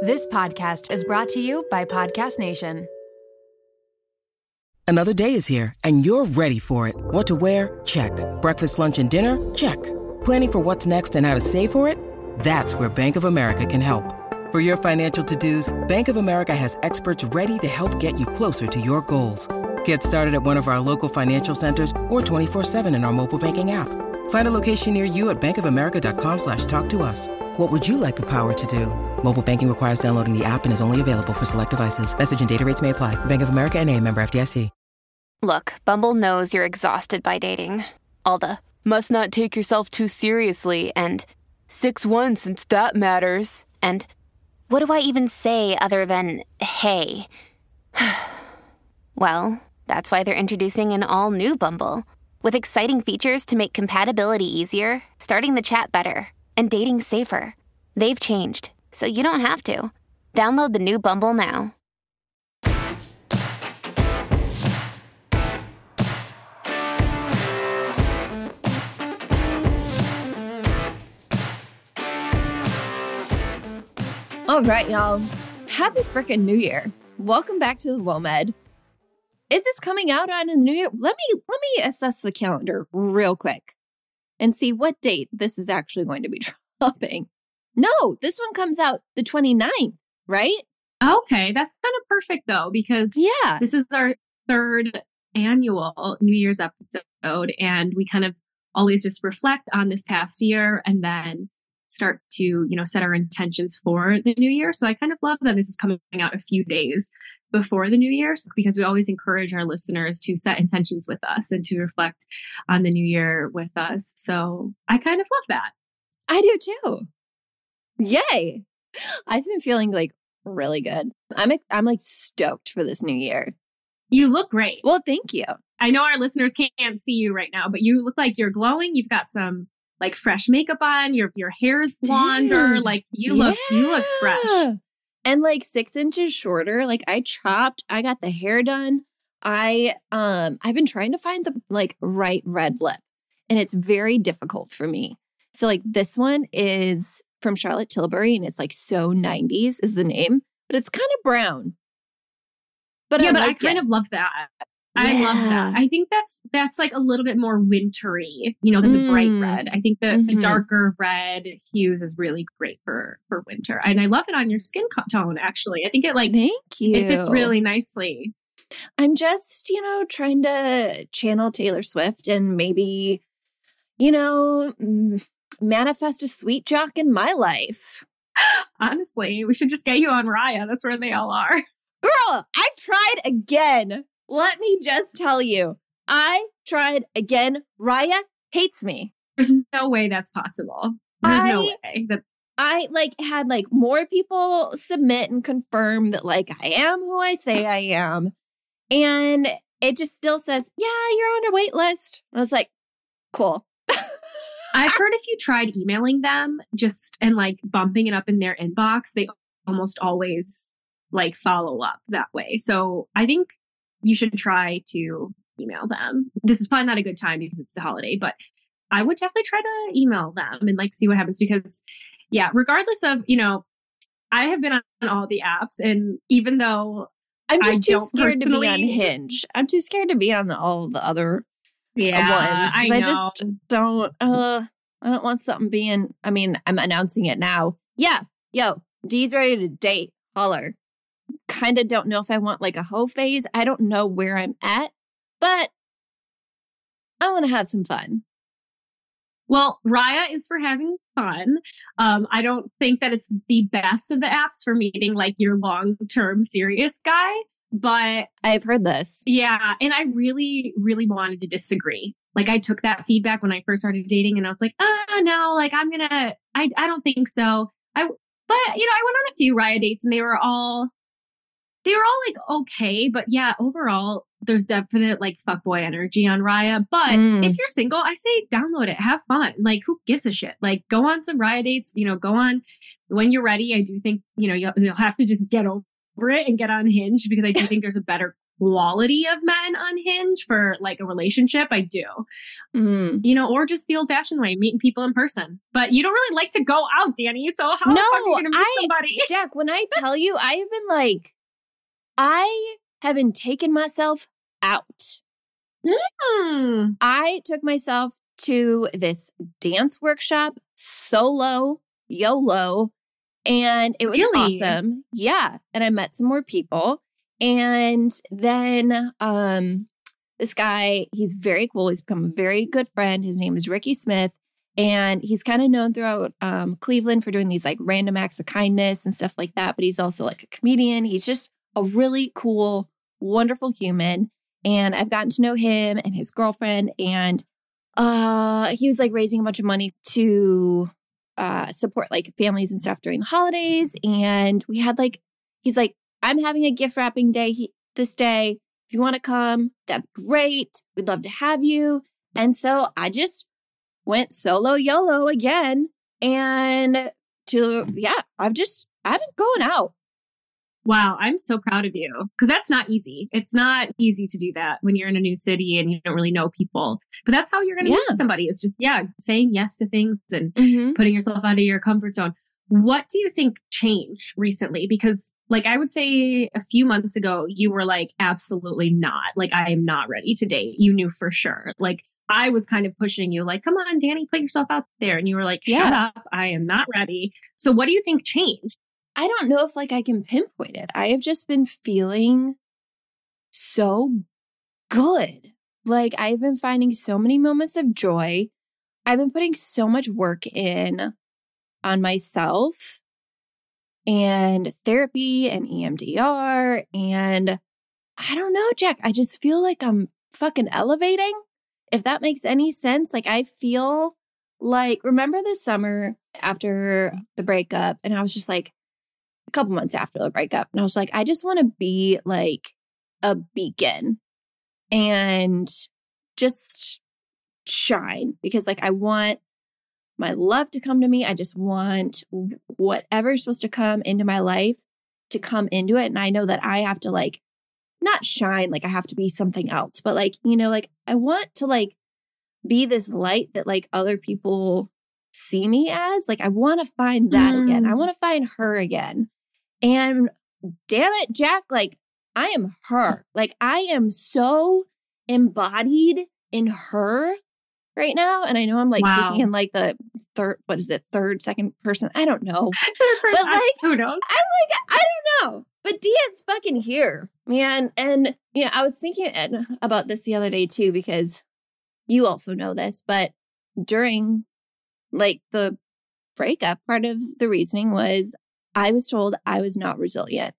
This podcast is brought to you by Podcast Nation. Another day is here, and you're ready for it. What to wear? Check. Breakfast, lunch, and dinner? Check. Planning for what's next and how to save for it? That's where Bank of America can help. For your financial to-dos, Bank of America has experts ready to help get you closer to your goals. Get started at one of our local financial centers or 24/7 in our mobile banking app. Find a location near you at bankofamerica.com/talktous. What would you like the power to do? Mobile banking requires downloading the app and is only available for select devices. Message and data rates may apply. Bank of America N.A., member FDIC. Look, Bumble knows you're exhausted by dating. All the, must not take yourself too seriously, and 6'1" since that matters, and what do I even say other than, hey? Well, that's why they're introducing an all-new Bumble, with exciting features to make compatibility easier, starting the chat better, and dating safer. They've changed, so you don't have to. Download the new Bumble now. All right, y'all. Happy frickin' New Year. Welcome back to the WOMED. Is this coming out on the New Year? Let me assess the calendar real quick and see what date this is actually going to be dropping. No, this one comes out the 29th, right? Okay, that's kind of perfect though, because this is our third annual New Year's episode, and we kind of always just reflect on this past year and then start to, set our intentions for the new year. So I kind of love that this is coming out a few days before the new year, because we always encourage our listeners to set intentions with us and to reflect on the new year with us. So I kind of love that. I do too. Yay. I've been feeling like really good. I'm like stoked for this new year. You look great. Well, thank you. I know our listeners can't see you right now, but you look like you're glowing. You've got some like fresh makeup on, your hair's blonder, like you look fresh. And like 6 inches shorter. Like I got the hair done. I've been trying to find the like right red lip, and it's very difficult for me. So like this one is from Charlotte Tilbury, and it's like So 90s is the name, but it's kind of brown. But I kind of love that. I love that. I think that's like a little bit more wintry, than the bright red. I think the darker red hues is really great for winter. And I love it on your skin tone, actually. I think thank you. It fits really nicely. I'm just, trying to channel Taylor Swift and maybe, manifest a sweet jock in my life. Honestly, we should just get you on Raya. That's where they all are. Girl, I tried again. Let me just tell you, I tried again. Raya hates me. There's no way that's possible. There's no way. I had more people submit and confirm that I am who I say I am. And it just still says, yeah, you're on a wait list. I was like, cool. I've heard if you tried emailing them and bumping it up in their inbox, they almost always follow up that way. So I think you should try to email them. This is probably not a good time because it's the holiday, but I would definitely try to email them and see what happens, because regardless of, I have been on all the apps, and even though I'm just too scared to be on Hinge. I'm too scared to be on all the other ones. I just don't, I don't want something being, I'm announcing it now. Yeah. Yo, Dee's ready to date. Holler. Kind of don't know if I want a hoe phase. I don't know where I'm at, but I want to have some fun. Well, Raya is for having fun. I don't think that it's the best of the apps for meeting your long-term serious guy, but I've heard this. Yeah. And I really, really wanted to disagree. I took that feedback when I first started dating, and I was like, no, I don't think so. But I went on a few Raya dates, and they were all okay. But yeah, overall, there's definite fuckboy energy on Raya. But if you're single, I say download it. Have fun. Who gives a shit? Go on some Raya dates, go on when you're ready. I do think, you'll have to just get over it and get on Hinge, because I do think there's a better quality of men on Hinge for like a relationship. I do. You know, or just the old fashioned way, meeting people in person. But you don't really like to go out, Danny. So how the fuck are you going to meet somebody? Jack, when I tell you, I have been taking myself out. I took myself to this dance workshop, solo, YOLO, and it was awesome. Yeah. And I met some more people. And then this guy, he's very cool. He's become a very good friend. His name is Ricky Smith. And he's kind of known throughout Cleveland for doing these like random acts of kindness and stuff like that. But he's also like a comedian. He's just a really cool, wonderful human. And I've gotten to know him and his girlfriend. And he was like raising a bunch of money to support like families and stuff during the holidays. And we had like, he's like, I'm having a gift wrapping day this day. If you want to come, that'd be great. We'd love to have you. And so I just went solo YOLO again. And I've been going out. Wow, I'm so proud of you because that's not easy. It's not easy to do that when you're in a new city and you don't really know people. But that's how you're going to meet somebody. It's just, saying yes to things and putting yourself out of your comfort zone. What do you think changed recently? Because like I would say a few months ago, you were like, absolutely not. Like, I am not ready to date. You knew for sure. Like, I was kind of pushing you like, come on, Danny, put yourself out there. And you were like, shut up. I am not ready. So what do you think changed? I don't know if like I can pinpoint it. I have just been feeling so good. Like I've been finding so many moments of joy. I've been putting so much work in on myself and therapy and EMDR. And I don't know, Jack, I just feel like I'm fucking elevating. If that makes any sense. Like I feel like, remember the summer after the breakup? And I was just like, a couple months after the breakup. And I was like, I just want to be like a beacon and just shine because like I want my love to come to me. I just want whatever's supposed to come into my life to come into it. And I know that I have to like, not shine, like I have to be something else, but like, you know, like I want to like be this light that like other people see me as. Like I want to find that again. I want to find her again. And damn it, Jack, like I am her. Like I am so embodied in her right now. And I know I'm like speaking in like the third, second person. I don't know. But like, who knows? I'm like, I don't know. But Dia's fucking here, man. And, you know, I was thinking about this the other day too, because you also know this, but during like the breakup, part of the reasoning was I was told I was not resilient,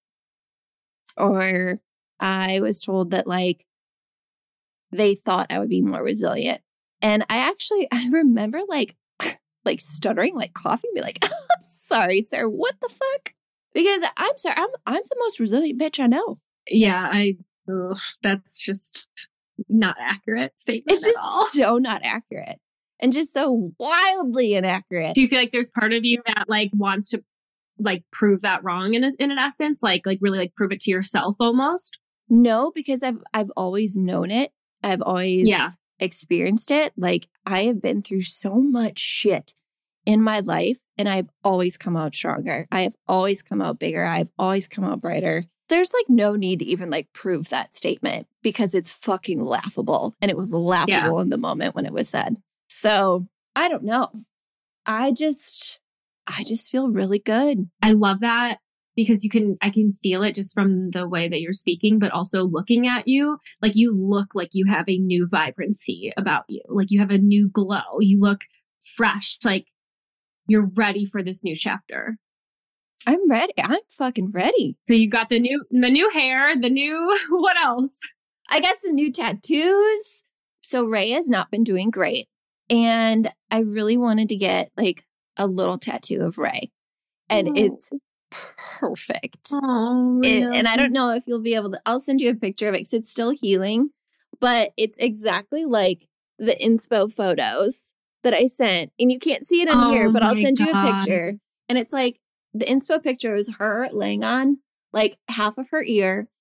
or I was told that like they thought I would be more resilient. And I remember like stuttering, like coughing, be like, I'm sorry, sir. What the fuck? Because I'm sorry, I'm the most resilient bitch I know. Yeah, that's just not accurate statement. It's just so not accurate and just so wildly inaccurate. Do you feel like there's part of you that like wants to like prove that wrong in an essence, like really like prove it to yourself almost? No, because I've always known it. I've always experienced it. Like I have been through so much shit in my life and I've always come out stronger. I have always come out bigger. I've always come out brighter. There's like no need to even like prove that statement because it's fucking laughable. And it was laughable in the moment when it was said. So I don't know. I just feel really good. I love that because I can feel it just from the way that you're speaking, but also looking at you. Like you look like you have a new vibrancy about you. Like you have a new glow. You look fresh. Like you're ready for this new chapter. I'm ready. I'm fucking ready. So you got the new hair, what else? I got some new tattoos. So Ray has not been doing great. And I really wanted to get like a little tattoo of Ray. And it's perfect. Oh, really? And I don't know if you'll be able to, I'll send you a picture of it because it's still healing. But it's exactly like the inspo photos that I sent. And you can't see it in here, but I'll send you a picture. And it's like, the inspo picture is her laying on like half of her ear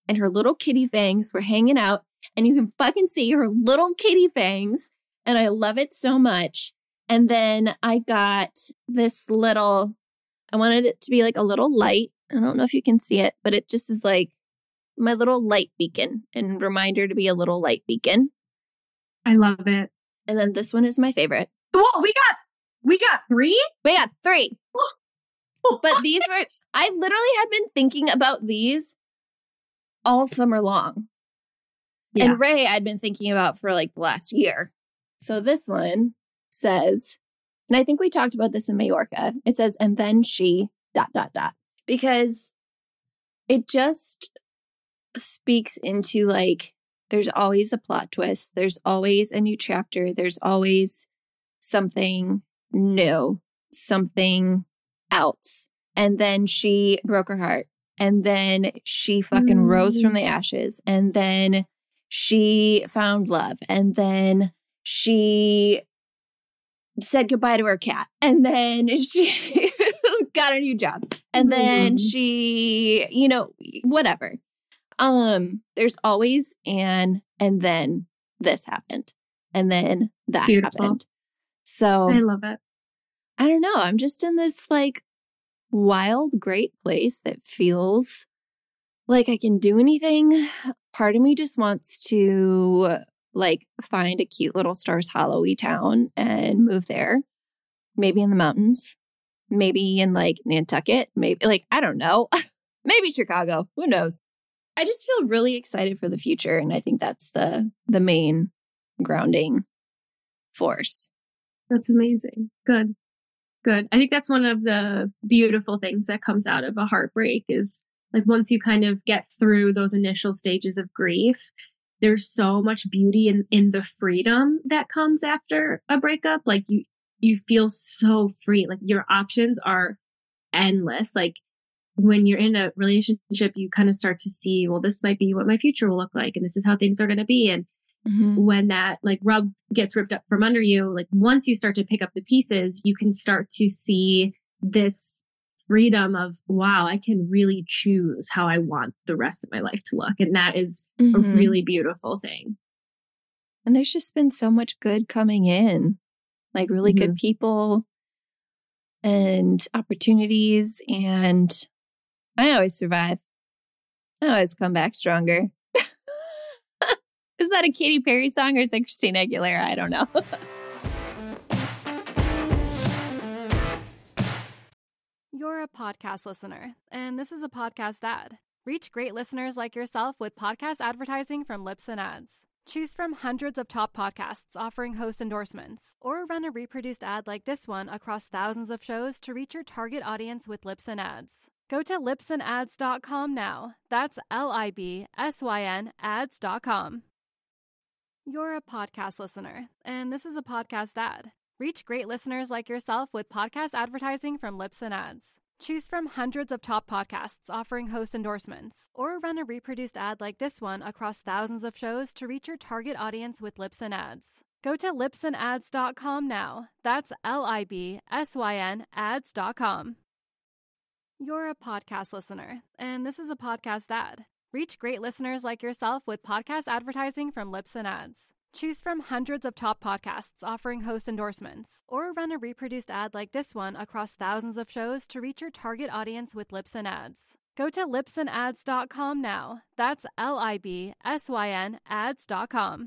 and her little kitty fangs were hanging out, and you can fucking see her little kitty fangs. And I love it so much. And then I got this little, I wanted it to be like a little light. I don't know if you can see it, but it just is like my little light beacon and reminder to be a little light beacon. I love it. And then this one is my favorite. Whoa, we got 3? We got 3. But these were, I literally have been thinking about these all summer long. Yeah. And Ray, I'd been thinking about for like the last year. So this one says, and I think we talked about this in Majorca. It says, and then she ... Because it just speaks into like, there's always a plot twist. There's always a new chapter. There's always something new, something else. And then she broke her heart. And then she fucking rose from the ashes. And then she found love. And then she said goodbye to her cat. And then she got a new job. And then she, you know, whatever. There's always and then this happened. And then that happened. So I love it. I don't know. I'm just in this like wild, great place that feels like I can do anything. Part of me just wants to like find a cute little Stars Hollow-y town and move there. Maybe in the mountains. Maybe in like Nantucket. Maybe like, I don't know. Maybe Chicago. Who knows? I just feel really excited for the future. And I think that's the main grounding force. That's amazing. Good. I think that's one of the beautiful things that comes out of a heartbreak is like once you kind of get through those initial stages of grief, there's so much beauty in the freedom that comes after a breakup. Like you feel so free. Like your options are endless. Like when you're in a relationship, you kind of start to see, well, this might be what my future will look like. And this is how things are going to be. And when that like rug gets ripped up from under you, like once you start to pick up the pieces, you can start to see this freedom of, wow, I can really choose how I want the rest of my life to look. And that is a really beautiful thing. And there's just been so much good coming in, like really good people and opportunities. And I always survive. I always come back stronger. Is that a Katy Perry song or is it Christina Aguilera? I don't know. You're a podcast listener, and this is a podcast ad. Reach great listeners like yourself with podcast advertising from Libsyn Ads. Choose from hundreds of top podcasts offering host endorsements, or run a reproduced ad like this one across thousands of shows to reach your target audience with Libsyn Ads. Go to libsynads.com now. That's LIBSYN ads.com. You're a podcast listener, and this is a podcast ad. Reach great listeners like yourself with podcast advertising from Libsyn Ads. Choose from hundreds of top podcasts offering host endorsements, or run a reproduced ad like this one across thousands of shows to reach your target audience with Libsyn Ads. Go to libsynads.com now. That's LIBSYN ads.com. You're a podcast listener, and this is a podcast ad. Reach great listeners like yourself with podcast advertising from Libsyn Ads. Choose from hundreds of top podcasts offering host endorsements, or run a reproduced ad like this one across thousands of shows to reach your target audience with Libsyn Ads. Go to libsynads.com now. That's LIBSYN ads.com.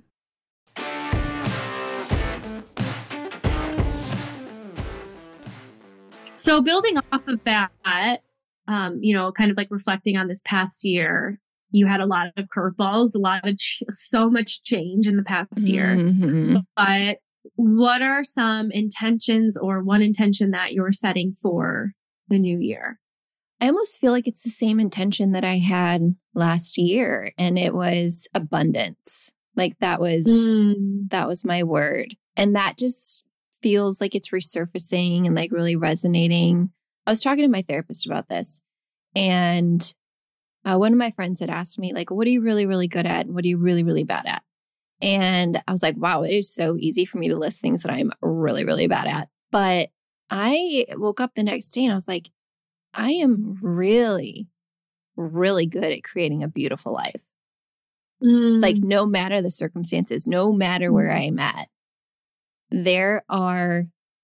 So building off of that, kind of like reflecting on this past year, you had a lot of curveballs, so much change in the past year. But what are some intentions or one intention that you're setting for the new year? I almost feel like it's the same intention that I had last year, and it was abundance. Like that was my word. And that just feels like it's resurfacing and like really resonating. I was talking to my therapist about this, and one of my friends had asked me, like, what are you really, really good at? And what are you really, really bad at? And I was like, wow, it is so easy for me to list things that I'm really, really bad at. But I woke up the next day and I was like, I am really really good at creating a beautiful life. Like, no matter the circumstances, no matter where I'm at, there are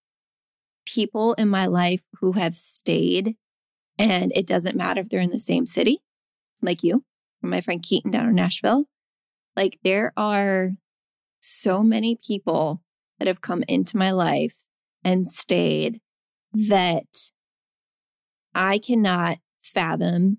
people in my life who have stayed, and it doesn't matter if they're in the same city, like you, or my friend Keaton down in Nashville. Like, there are so many people that have come into my life and stayed that I cannot fathom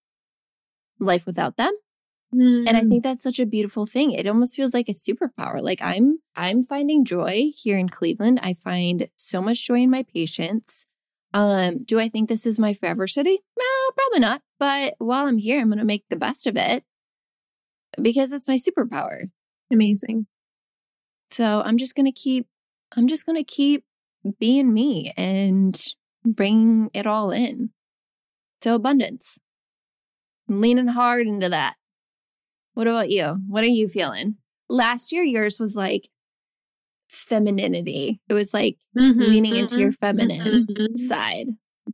life without them. And I think that's such a beautiful thing. It almost feels like a superpower. Like, I'm finding joy here in Cleveland. I find so much joy in my patients. Do I think this is my forever city? No, probably not. But while I'm here, I'm going to make the best of it because it's my superpower. Amazing. So I'm just going to keep being me and bringing it all in. So abundance. I'm leaning hard into that. What about you? What are you feeling? Last year, yours was like femininity. It was like leaning into your feminine side.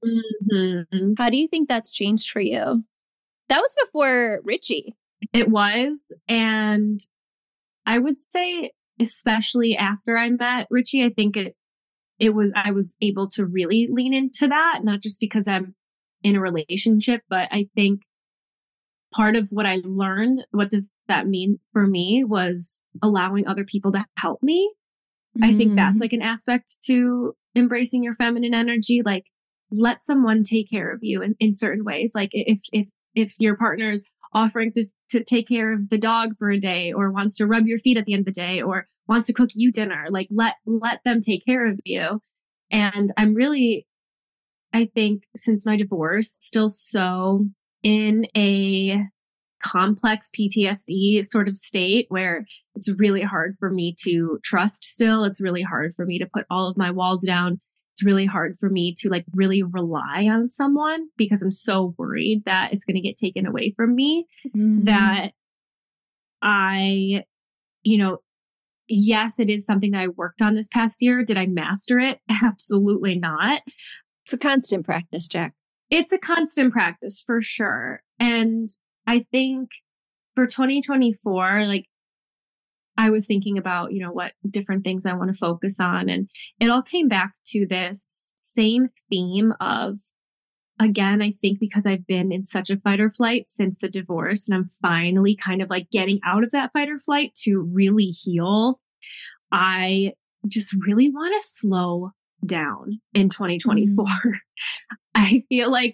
How do you think that's changed for you? That was before Richie. It was. And I would say, especially after I met Richie, I think I was able to really lean into that, not just because I'm in a relationship, but I think part of what I learned, what does that mean for me, was allowing other people to help me. I think that's like an aspect to embracing your feminine energy. Like, let someone take care of you in certain ways. Like, if your partner is offering to take care of the dog for a day, or wants to rub your feet at the end of the day, or wants to cook you dinner, like let them take care of you. And I'm really, I think, since my divorce, still so in a complex PTSD sort of state where it's really hard for me to trust still. It's really hard for me to put all of my walls down. It's really hard for me to like really rely on someone because I'm so worried that it's going to get taken away from me, that I, yes, it is something that I worked on this past year. Did I master it? Absolutely not. It's a constant practice, Jack. It's a constant practice for sure. And I think for 2024, like, I was thinking about, what different things I want to focus on. And it all came back to this same theme of, again, I think because I've been in such a fight or flight since the divorce, and I'm finally kind of like getting out of that fight or flight to really heal, I just really want to slow down in 2024. I feel like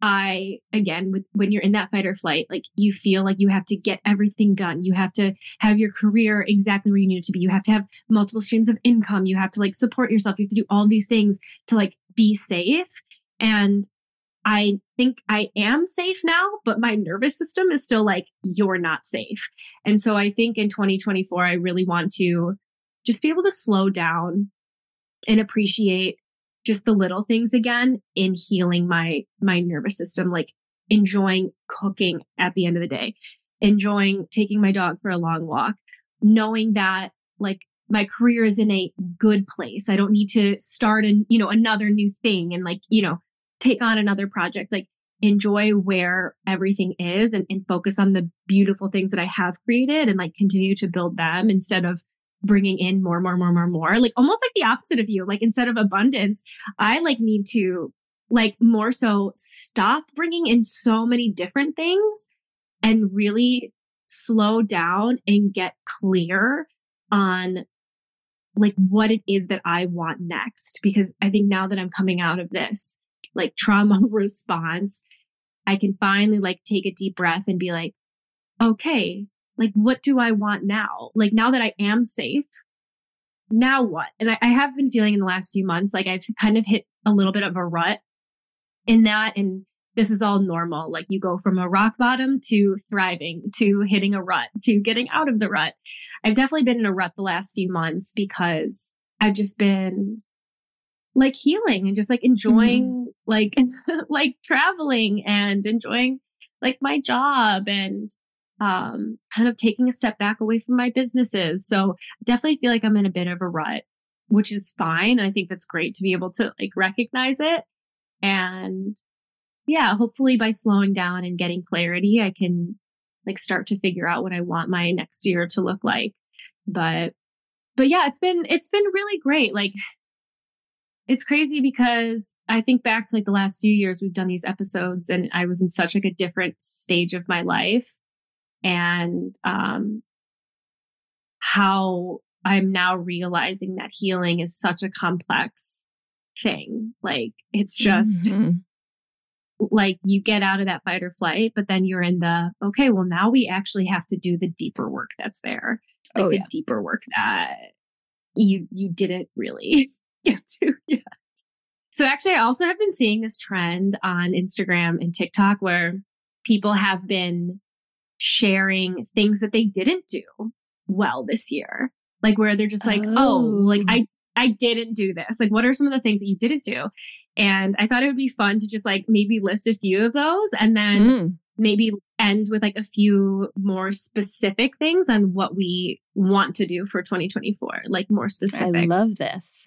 when you're in that fight or flight, like, you feel like you have to get everything done. You have to have your career exactly where you need it to be. You have to have multiple streams of income. You have to like support yourself. You have to do all these things to like be safe. And I think I am safe now, but my nervous system is still like, you're not safe. And so I think in 2024, I really want to just be able to slow down and appreciate just the little things again in healing my nervous system, like enjoying cooking at the end of the day, enjoying taking my dog for a long walk, knowing that like my career is in a good place. I don't need to start another new thing and take on another project. Like, enjoy where everything is and focus on the beautiful things that I have created and like continue to build them instead of bringing in more, like almost like the opposite of you. Like, instead of abundance, I like need to like more so stop bringing in so many different things and really slow down and get clear on like what it is that I want next. Because I think now that I'm coming out of this like trauma response, I can finally like take a deep breath and be like, okay, like, what do I want now? Like, now that I am safe, now what? And I have been feeling in the last few months, like I've kind of hit a little bit of a rut in that. And this is all normal. Like, you go from a rock bottom to thriving, to hitting a rut, to getting out of the rut. I've definitely been in a rut the last few months because I've just been like healing and just like enjoying like traveling and enjoying like my job and kind of taking a step back away from my businesses. So I definitely feel like I'm in a bit of a rut, which is fine. And I think that's great to be able to like recognize it and yeah, hopefully by slowing down and getting clarity, I can like start to figure out what I want my next year to look like. But yeah, it's been really great. Like, it's crazy because I think back to like the last few years we've done these episodes and I was in such like a different stage of my life, and how I'm now realizing that healing is such a complex thing. Like, it's just like you get out of that fight or flight, but then you're in the, okay, well, now we actually have to do the deeper work that's there. Like the deeper work that you didn't really get to yet. So actually, I also have been seeing this trend on Instagram and TikTok where people have been sharing things that they didn't do well this year. Like where they're just like, oh, like I didn't do this. Like, what are some of the things that you didn't do? And I thought it would be fun to just like maybe list a few of those and then maybe end with like a few more specific things on what we want to do for 2024, like more specific. I love this.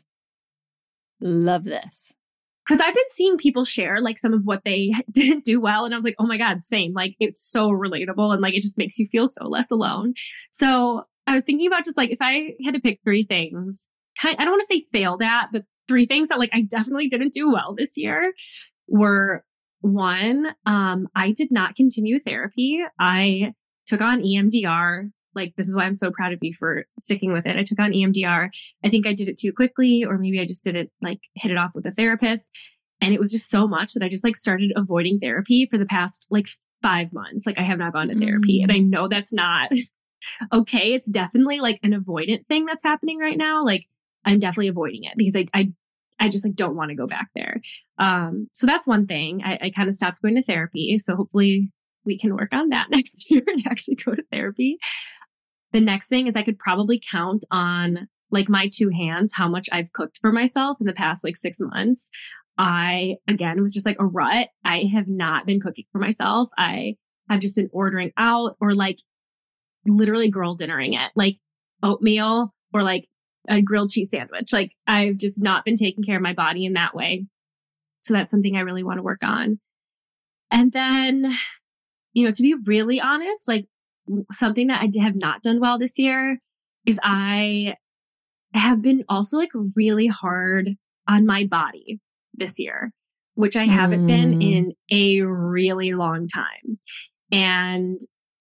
Love this. Because I've been seeing people share like some of what they didn't do well. And I was like, oh my God, same. Like, it's so relatable. And like, it just makes you feel so less alone. So I was thinking about just like, if I had to pick three things, I don't want to say failed at, but three things that like I definitely didn't do well this year were: one, I did not continue therapy. I took on EMDR. Like, this is why I'm so proud of you for sticking with it. I took on EMDR. I think I did it too quickly, or maybe I just didn't like hit it off with a therapist. And it was just so much that I just like started avoiding therapy for the past like 5 months. Like, I have not gone to therapy, and I know that's not okay. It's definitely like an avoidant thing that's happening right now. Like, I'm definitely avoiding it because I just like don't want to go back there. So that's one thing. I kind of stopped going to therapy. So hopefully we can work on that next year and actually go to therapy. The next thing is I could probably count on like my 2 hands how much I've cooked for myself in the past like 6 months. I, again, was just like a rut. I have not been cooking for myself. I have just been ordering out or like literally girl dinnering it, like oatmeal or like a grilled cheese sandwich. Like, I've just not been taking care of my body in that way. So that's something I really want to work on. And then, you know, to be really honest, like something that I have not done well this year is I have been also like really hard on my body this year, which I haven't been in a really long time. And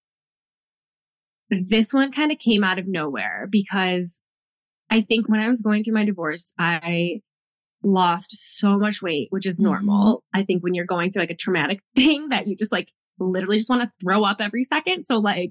this one kind of came out of nowhere because I think when I was going through my divorce, I lost so much weight, which is normal. I think when you're going through like a traumatic thing that you just like literally just want to throw up every second. So like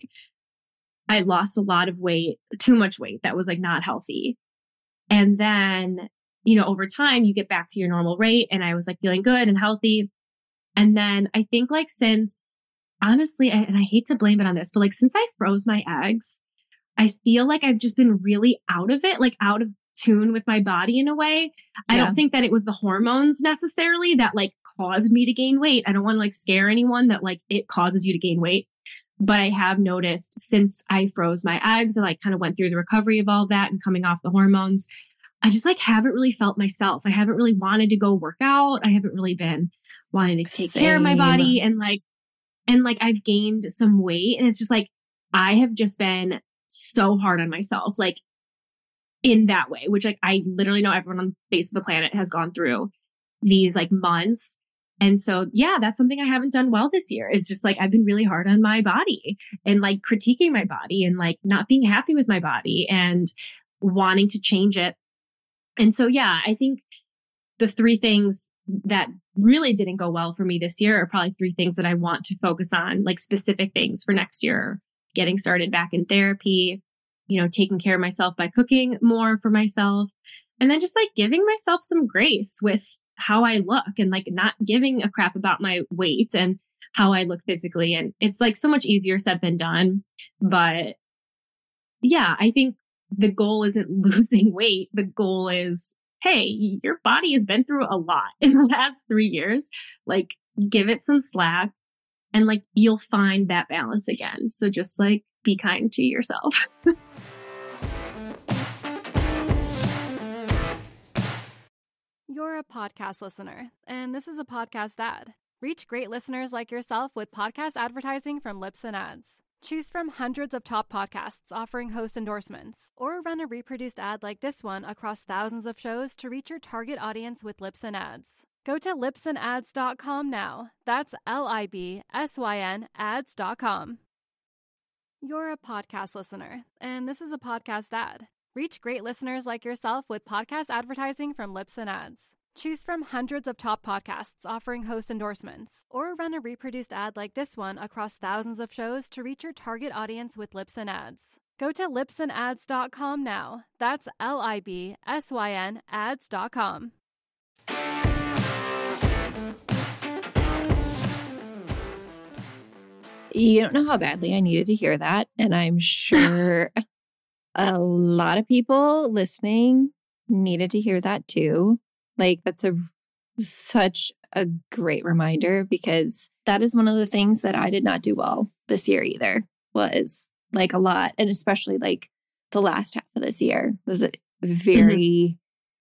I lost a lot of weight, too much weight that was like not healthy. And then, you know, over time you get back to your normal rate and I was like feeling good and healthy. And then I think like since, honestly, and I hate to blame it on this, but like since I froze my eggs, I feel like I've just been really out of it, like out of tune with my body in a way. Yeah. I don't think that it was the hormones necessarily that like caused me to gain weight. I don't want to like scare anyone that like it causes you to gain weight. But I have noticed since I froze my eggs and like kind of went through the recovery of all that and coming off the hormones, I just like haven't really felt myself. I haven't really wanted to go work out. I haven't really been wanting to take care of my body. And like I've gained some weight and it's just like, I have just been so hard on myself, like in that way, which like I literally know everyone on the face of the planet has gone through these like months. And so, yeah, that's something I haven't done well this year is just like, I've been really hard on my body and like critiquing my body and like not being happy with my body and wanting to change it. And so, yeah, I think the 3 things that really didn't go well for me this year are probably 3 things that I want to focus on, like specific things for next year. Getting started back in therapy, you know, taking care of myself by cooking more for myself, and then just like giving myself some grace with how I look and like not giving a crap about my weight and how I look physically. And it's like so much easier said than done. But yeah, I think the goal isn't losing weight. The goal is, hey, your body has been through a lot in the last 3 years. Like, give it some slack. And like, you'll find that balance again. So just like, be kind to yourself. You're a podcast listener, and this is a podcast ad. Reach great listeners like yourself with podcast advertising from Libsyn Ads. Choose from hundreds of top podcasts offering host endorsements, or run a reproduced ad like this one across thousands of shows to reach your target audience with Libsyn Ads. Go to libsynads.com now. That's LIBSYN ads.com. You're a podcast listener, and this is a podcast ad. Reach great listeners like yourself with podcast advertising from Libsyn Ads. Choose from hundreds of top podcasts offering host endorsements, or run a reproduced ad like this one across thousands of shows to reach your target audience with Libsyn Ads. Go to libsynads.com now. That's LIBSYN ads.com. You don't know how badly I needed to hear that, and I'm sure a lot of people listening needed to hear that too. Like, that's such a great reminder, because that is one of the things that I did not do well this year either, was like a lot. And especially like the last half of this year was very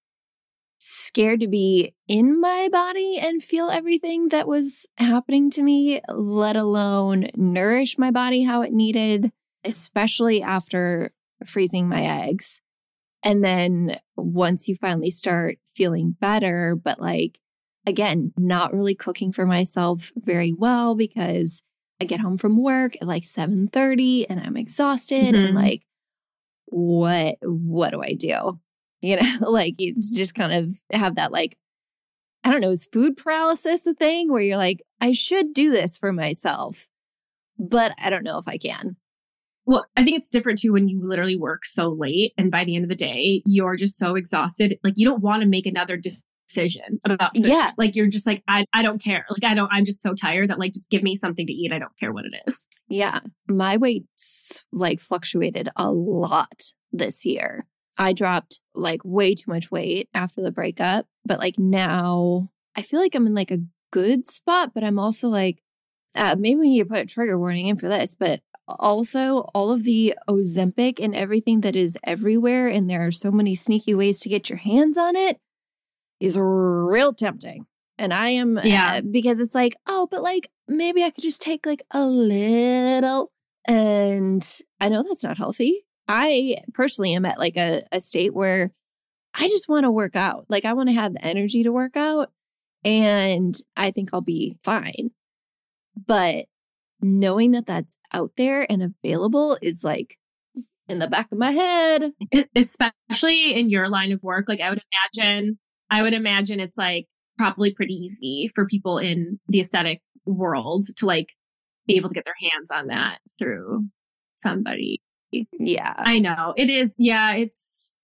scared to be in my body and feel everything that was happening to me, let alone nourish my body how it needed, especially after freezing my eggs. And then once you finally start feeling better, but like, again, not really cooking for myself very well, because I get home from work at like 7:30 and I'm exhausted and like, what do I do? You know, like you just kind of have that, like, I don't know, is food paralysis a thing where you're like, I should do this for myself, but I don't know if I can. Well, I think it's different too when you literally work so late, and by the end of the day, you're just so exhausted. Like, you don't want to make another decision about food. Yeah. Like, you're just like, I don't care. Like, I'm just so tired that like, just give me something to eat. I don't care what it is. Yeah. My weight's like fluctuated a lot this year. I dropped like way too much weight after the breakup, but like now I feel like I'm in like a good spot, but I'm also like, maybe we need to put a trigger warning in for this, but also all of the Ozempic and everything that is everywhere, and there are so many sneaky ways to get your hands on it, is real tempting. And I am, because it's like, oh, but like, maybe I could just take like a little. And I know that's not healthy. I personally am at like a state where I just want to work out. Like, I want to have the energy to work out, and I think I'll be fine. But knowing that that's out there and available is like in the back of my head. Especially in your line of work. Like, I would imagine it's like probably pretty easy for people in the aesthetic world to like be able to get their hands on that through somebody. Yeah. I know. It is. Yeah. It's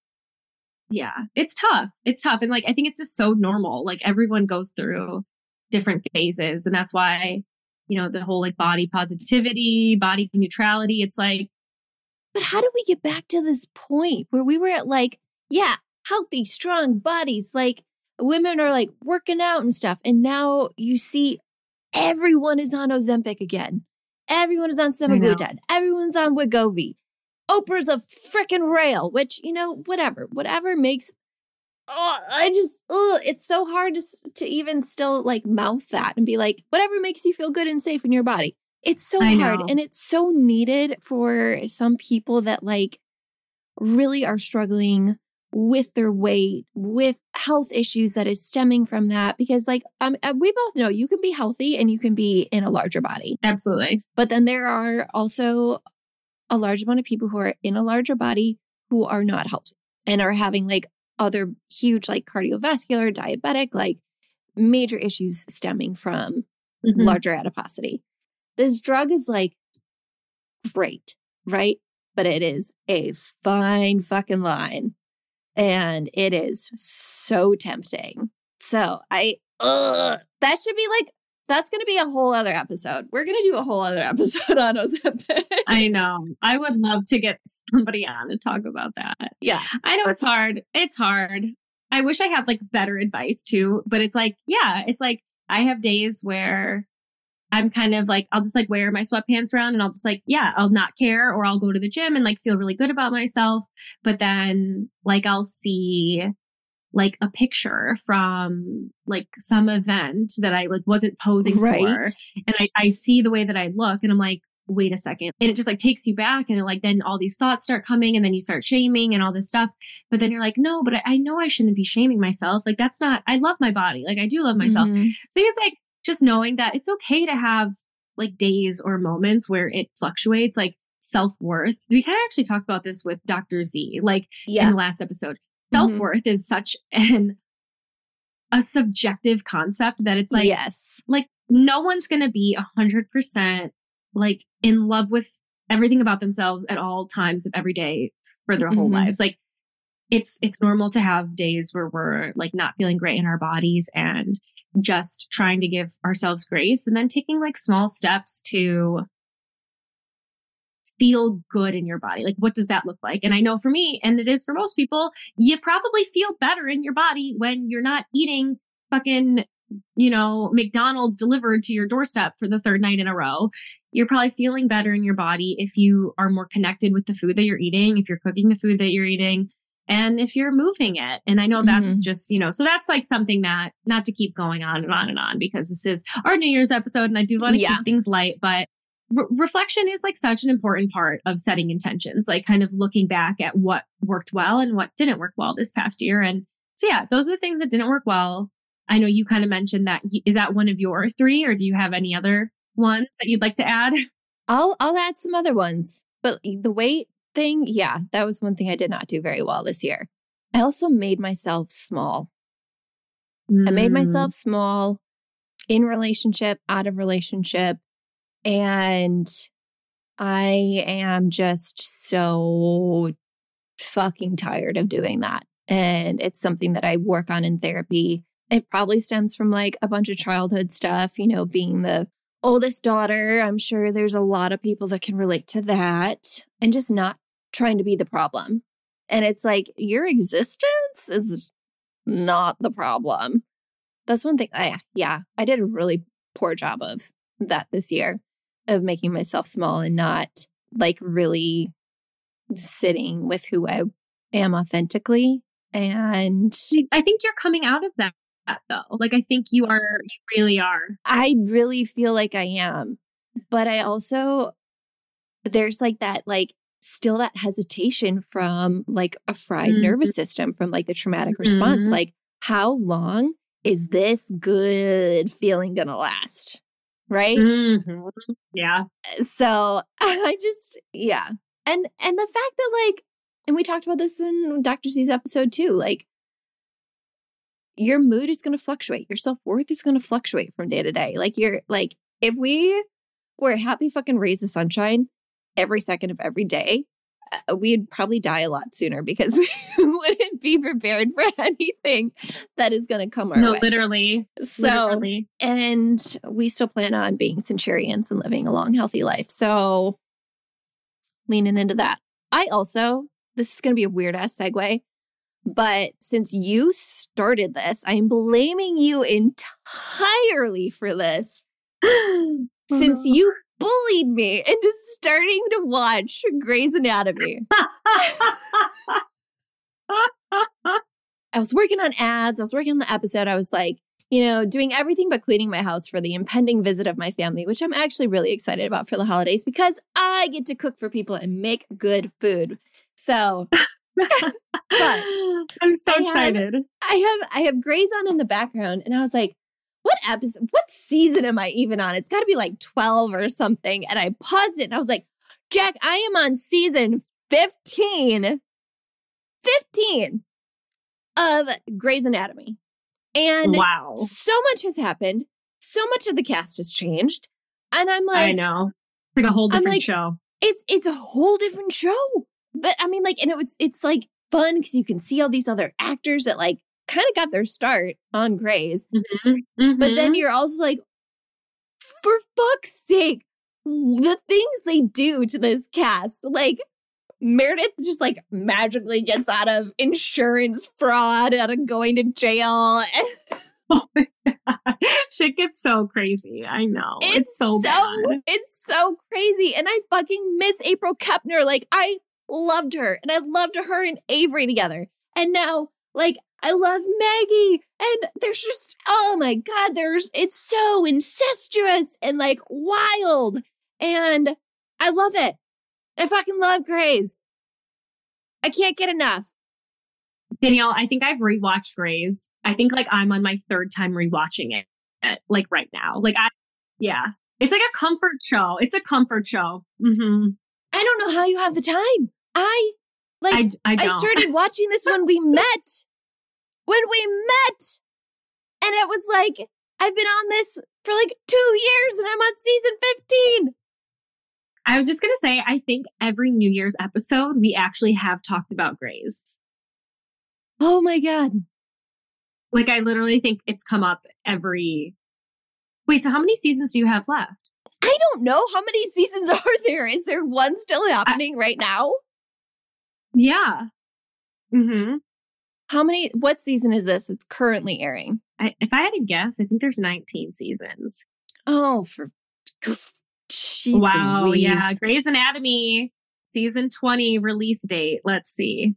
tough. It's tough. And like, I think it's just so normal. Like, everyone goes through different phases. And that's why, you know, the whole like body positivity, body neutrality, it's like. But how did we get back to this point where we were at like, yeah, healthy, strong bodies, like women are like working out and stuff. And now you see everyone is on Ozempic again. Everyone is on semaglutide. Everyone's on Wegovy. Oprah's a freaking rail, which, you know, whatever makes, it's so hard to even still like mouth that and be like, whatever makes you feel good and safe in your body. It's so hard. And it's so needed for some people that like really are struggling with their weight, with health issues that is stemming from that. Because like, we both know you can be healthy and you can be in a larger body. Absolutely. But then there are also a large amount of people who are in a larger body who are not healthy and are having like other huge like cardiovascular, diabetic, like major issues stemming from larger adiposity. This drug is like great, right? But it is a fine fucking line. And it is so tempting. So that should be like, that's going to be a whole other episode. We're going to do a whole other episode on Ozempic. I know. I would love to get somebody on to talk about that. Yeah. I know it's hard. It's hard. I wish I had like better advice too. But it's like, yeah, it's like I have days where I'm kind of like, I'll just like wear my sweatpants around and I'll just like, yeah, I'll not care, or I'll go to the gym and like feel really good about myself. But then like I'll see like a picture from like some event that I like wasn't posing for. And I see the way that I look and I'm like, wait a second. And it just like takes you back and like then all these thoughts start coming and then you start shaming and all this stuff. But then you're like, no, but I know I shouldn't be shaming myself. Like that's not, I love my body. Like I do love myself. So it's like just knowing that it's okay to have like days or moments where it fluctuates, like self-worth. We kind of actually talked about this with Dr. Z, like in the last episode. Self-worth is such a subjective concept that it's like, like no one's going to be 100% like in love with everything about themselves at all times of every day for their whole lives. Like it's normal to have days where we're like not feeling great in our bodies and just trying to give ourselves grace and then taking like small steps to feel good in your body. Like, what does that look like? And I know for me, and it is for most people, you probably feel better in your body when you're not eating fucking, you know, McDonald's delivered to your doorstep for the third night in a row. You're probably feeling better in your body if you are more connected with the food that you're eating, if you're cooking the food that you're eating, and if you're moving it. And I know that's just, you know, so that's like something that, not to keep going on and on and on, because this is our New Year's episode and I do want to keep things light, but reflection is like such an important part of setting intentions, like kind of looking back at what worked well and what didn't work well this past year. And so, yeah, those are the things that didn't work well. I know you kind of mentioned that. Is that one of your 3, or do you have any other ones that you'd like to add? I'll add some other ones, but the weight thing, that was one thing I did not do very well this year. I also made myself small. I made myself small in relationship, out of relationship. And I am just so fucking tired of doing that. And it's something that I work on in therapy. It probably stems from like a bunch of childhood stuff, you know, being the oldest daughter. I'm sure there's a lot of people that can relate to that, and just not trying to be the problem. And it's like, your existence is not the problem. That's one thing. I did a really poor job of that this year, of making myself small and not like really sitting with who I am authentically. And I think you're coming out of that though. Like, I think you really are. I really feel like I am. But I also, there's like that, like still that hesitation from like a fried nervous system, from like the traumatic response. Like, how long is this good feeling gonna last? Right? Yeah. So I just, And the fact that like, and we talked about this in Dr. C's episode too, like your mood is going to fluctuate. Your self-worth is going to fluctuate from day to day. Like you're like, if we were happy fucking rays of sunshine every second of every day, we'd probably die a lot sooner, because we wouldn't be prepared for anything that is going to come our way. No, literally. So, and we still plan on being centurions and living a long, healthy life. So leaning into that. I also, this is going to be a weird ass segue, but since you started this, I'm blaming you entirely for this. Since you bullied me into starting to watch Grey's Anatomy. I was working on ads. I was working on the episode. I was like, you know, doing everything but cleaning my house for the impending visit of my family, which I'm actually really excited about for the holidays, because I get to cook for people and make good food. So, but I'm so excited. I have Grey's on in the background, and I was like, what season am I even on? It's got to be like 12 or something. And I paused it and I was like, Jack, I am on season 15 of Grey's Anatomy. And wow, so much has happened. So much of the cast has changed. And I'm like, I know. It's like a whole different show. It's a whole different show. But I mean, like, and it's like fun because you can see all these other actors that like kind of got their start on Grey's. But then you're also like, for fuck's sake, the things they do to this cast, like Meredith just like magically gets out of insurance fraud, out of going to jail. Oh my God. Shit gets so crazy. I know. It's so bad. It's so crazy. And I fucking miss April Kepner. Like, I loved her, and I loved her and Avery together. And now, like, I love Maggie. And there's just, oh my God, it's so incestuous and like wild. And I love it. I fucking love Grey's. I can't get enough. Danielle, I think I've rewatched Grey's. I think like I'm on my third time rewatching it, like right now. Yeah. It's like a comfort show. It's a comfort show. Mm-hmm. I don't know how you have the time. I started watching this when we met. And it was like, I've been on this for like 2 years and I'm on season 15. I was just going to say, I think every New Year's episode, we actually have talked about Grey's. Oh my God. Like, I literally think it's come up every... Wait, so how many seasons do you have left? I don't know. How many seasons are there? Is there one still happening right now? Yeah. Mm-hmm. What season is this? It's currently airing. If I had to guess, I think there's 19 seasons. Oh, wow. Louise. Yeah. Grey's Anatomy, season 20 release date. Let's see.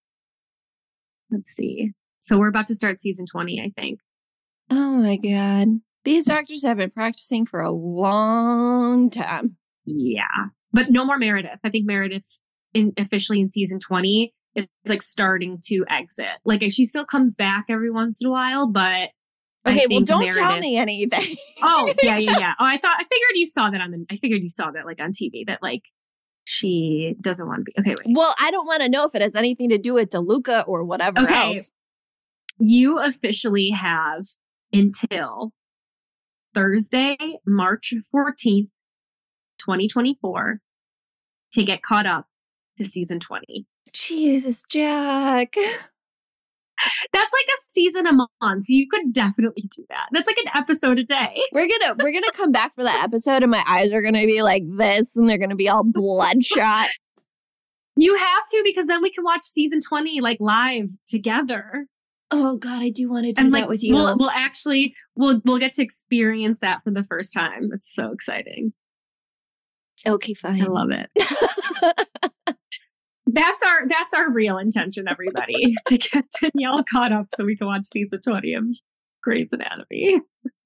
So we're about to start season 20, I think. Oh my God. These doctors have been practicing for a long time. Yeah. But no more Meredith. I think Meredith officially in season 20 is like starting to exit. Like she still comes back every once in a while, but okay, well, don't tell me anything. Oh, yeah. Oh, I figured you saw that like on TV that like she doesn't want to be. Okay, wait. Well, I don't want to know if it has anything to do with DeLuca or whatever else. You officially have until Thursday, March 14th, 2024 to get caught up to season 20. Jesus, Jack. That's like a season a month. You could definitely do that. That's like an episode a day. We're gonna come back for that episode and my eyes are gonna be like this and they're gonna be all bloodshot. You have to, because then we can watch season 20 like live together. Oh God, I do want to do that with you. We'll get to experience that for the first time. It's so exciting. Okay, fine. I love it. That's our real intention, everybody, to get Danielle caught up so we can watch season 20 of Grey's Anatomy.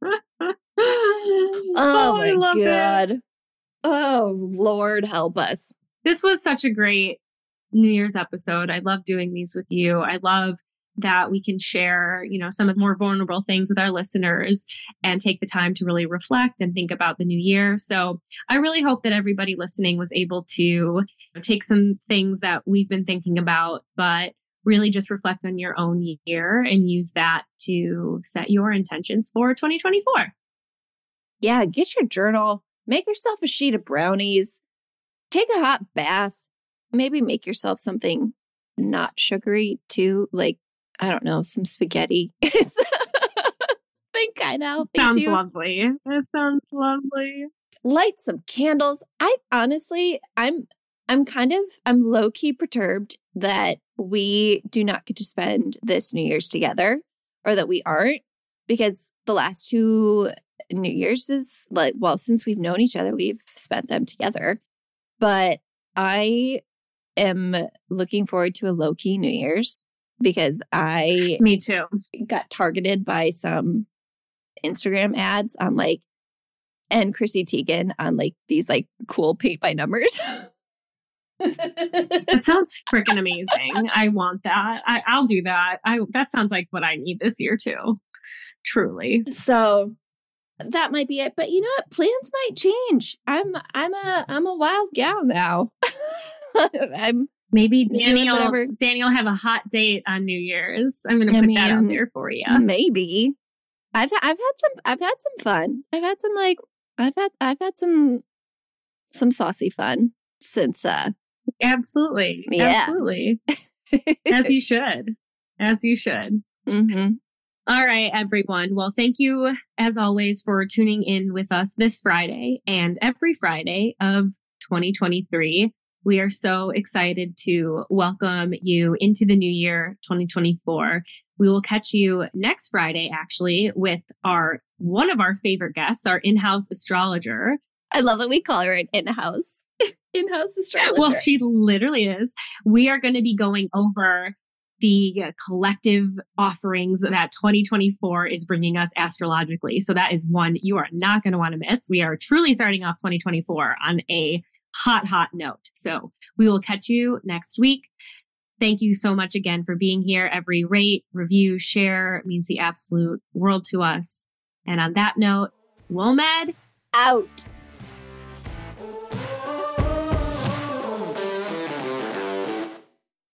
Oh my God. It. Oh, Lord help us. This was such a great New Year's episode. I love doing these with you. I love that we can share, some of the more vulnerable things with our listeners and take the time to really reflect and think about the new year. So I really hope that everybody listening was able to take some things that we've been thinking about, but really just reflect on your own year and use that to set your intentions for 2024. Yeah, get your journal, make yourself a sheet of brownies, take a hot bath, maybe make yourself something not sugary too, like, I don't know, some spaghetti. Think kind of healthy sounds too. Lovely. It sounds lovely. Light some candles. I'm low-key perturbed that we do not get to spend this New Year's together, or that we aren't, because the last 2 New Year's is like, well, since we've known each other, we've spent them together. But I am looking forward to a low-key New Year's because Me too. Got targeted by some Instagram ads on and Chrissy Teigen on these cool paint by numbers. That sounds freaking amazing. I want that. I'll do that. That sounds like what I need this year too. Truly. So that might be it. But you know what? Plans might change. I'm a wild gal now. Maybe Daniel have a hot date on New Year's. I'm going to put that out there for you. Maybe. I've had some fun. I've had some saucy fun since absolutely. Yeah. Absolutely. As you should. Mm-hmm. All right, everyone. Well, thank you as always for tuning in with us this Friday and every Friday of 2023. We are so excited to welcome you into the new year, 2024. We will catch you next Friday, actually, with one of our favorite guests, our in-house astrologer. I love that we call her an in-house astrologer. Well, she literally is. We are going to be going over the collective offerings that 2024 is bringing us astrologically. So that is one you are not going to want to miss. We are truly starting off 2024 on a hot note. So we will catch you next week. Thank you so much again for being here. Every rate, review, share means the absolute world to us. And on that note, WOMED out.